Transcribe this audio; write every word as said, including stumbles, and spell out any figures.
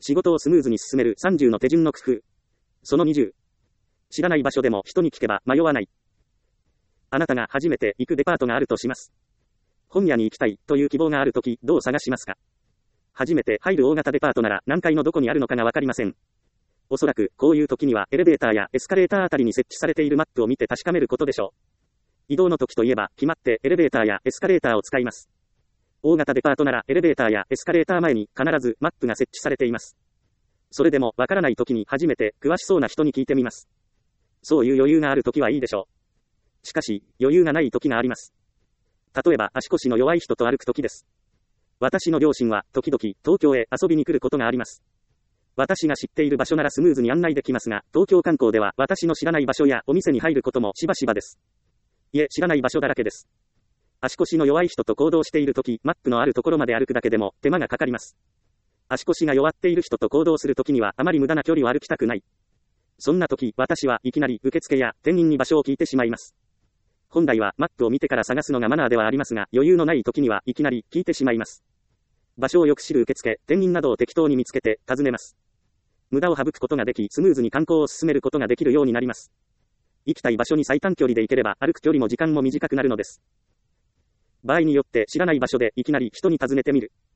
仕事をスムーズに進めるさんじゅうの手順の工夫。そのにじゅう。知らない場所でも人に聞けば迷わない。あなたが初めて行くデパートがあるとします。本屋に行きたいという希望があるとき、どう探しますか？初めて入る大型デパートなら何階のどこにあるのかがわかりません。おそらくこういう時にはエレベーターやエスカレーターあたりに設置されているマップを見て確かめることでしょう。移動の時といえば決まってエレベーターやエスカレーターを使います。大型デパートならエレベーターやエスカレーター前に必ずマップが設置されています。それでもわからない時に初めて詳しそうな人に聞いてみます。そういう余裕がある時はいいでしょう。しかし余裕がない時があります。例えば足腰の弱い人と歩く時です。私の両親は時々東京へ遊びに来ることがあります。私が知っている場所ならスムーズに案内できますが、東京観光では私の知らない場所やお店に入ることもしばしばです。いえ、知らない場所だらけです。足腰の弱い人と行動しているとき、マップのあるところまで歩くだけでも手間がかかります。足腰が弱っている人と行動するときにはあまり無駄な距離を歩きたくない。そんなとき、私はいきなり受付や店員に場所を聞いてしまいます。本来はマップを見てから探すのがマナーではありますが、余裕のないときにはいきなり聞いてしまいます。場所をよく知る受付、店員などを適当に見つけて尋ねます。無駄を省くことができ、スムーズに観光を進めることができるようになります。行きたい場所に最短距離で行ければ歩く距離も時間も短くなるのです。場合によって知らない場所でいきなり人に尋ねてみる。